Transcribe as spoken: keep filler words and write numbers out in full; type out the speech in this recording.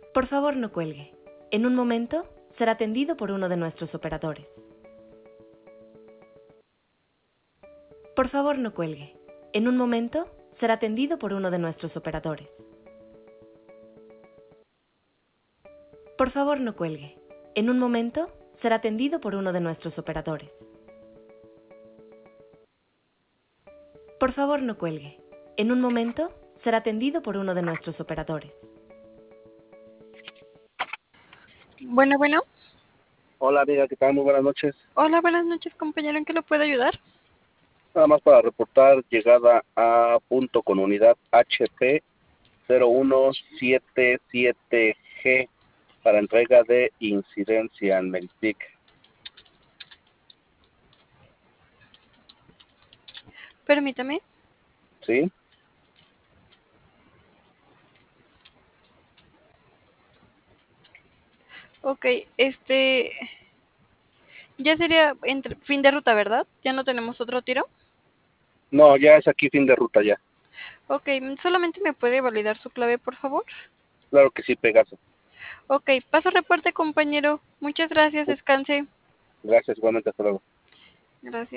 Por favor, no cuelgue. En un momento será atendido por uno de nuestros operadores. Por favor, no cuelgue. En un momento será atendido por uno de nuestros operadores. Por favor, no cuelgue. En un momento será atendido por uno de nuestros operadores. Por favor, no cuelgue. En un momento será atendido por uno de nuestros operadores. Bueno, bueno. Hola amiga, ¿qué tal? Muy buenas noches. Hola, buenas noches, compañero. ¿En qué lo puedo ayudar? Nada más para reportar llegada a punto con unidad H P cero uno siete siete G para entrega de incidencia en Melpic. Permítame. ¿Sí? Ok, este... Ya sería entre... fin de ruta, ¿verdad? ¿Ya no tenemos otro tiro? No, ya es aquí fin de ruta ya. Ok, ¿solamente me puede validar su clave, por favor? Claro que sí, Pegaso. Ok, paso reporte, compañero. Muchas gracias, descanse. Gracias, igualmente, hasta luego. Gracias.